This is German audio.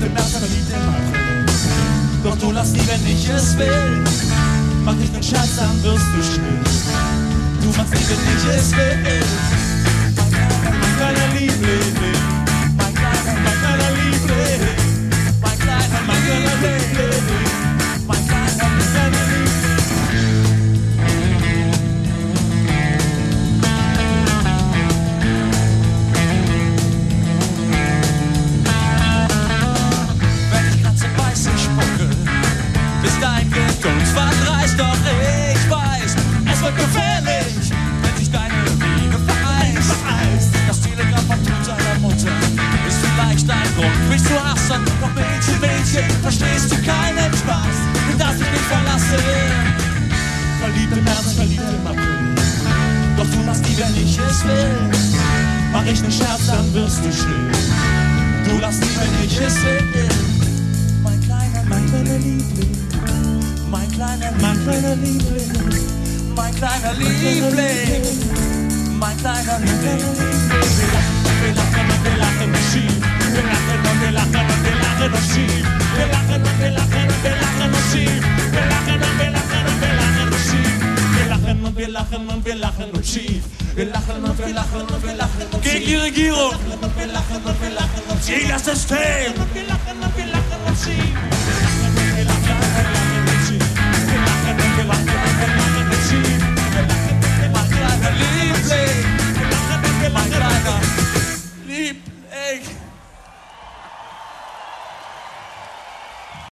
im März, verliebt im April. Doch du lachst nie, wenn ich es will. Mach ich nen Scherz, dann wirst du still. Du machst nie, wenn ich es will. Mein kleiner Liebling, mein kleiner Liebling, mein kleiner Liebling, mein kleiner Liebling. Wenn die Katze weiß, ich spucke, bis dein Geduld verdreißt, doch ich weiß, es wird gefährlich, wenn sich deine Liebe vereist. Das Telegramm vom Tod seiner Mutter ist vielleicht ein Grund, mich zu hassen. Doch Mädchen, Mädchen, verstehst du keinen Spaß, du darfst mich nicht verlassen. Verliebt im März, verliebt im April. Doch du machst nie, wenn ich es will. Mach ich nen Scherz, dann wirst du still. Du lachst nie, wenn ich es will. Mein kleiner Liebling, mein kleiner Liebling, mein kleiner Liebling, mein kleiner Liebling. Wir lachen und wir lachen und schief. Wir lachen und wir lachen und wir lachen und schief. Wir lachen und wir lachen und wir lachen und schief. Wir lachen und wir lachen und wir lachen und schief. Wir lachen und wir lachen und wir lachen und schief. Wir lachen und wir lachen und wir lachen und gegen die Regierung. Wir lachen und wir lachen und gegen das System. Wir lachen und wir lachen und schief. Wir lachen und wir lachen und schief. Wir lachen und wir lachen und wir lachen und schief. Wir lachen und wir lachen und wir lachen und schief. Wir lachen und wir lachen und wir lachen und schief. Liebling.